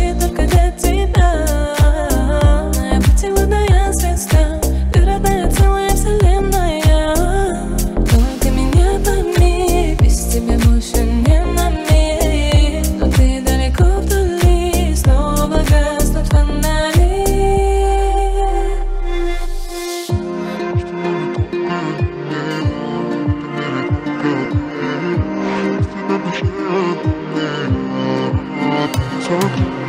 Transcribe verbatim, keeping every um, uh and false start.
ищет только для тебя. Моя путеводная звезда, ты родная, целая вселенная. Только меня пойми, без тебя больше не на миг. Но ты далеко вдали, снова гаснут фонари. Talk.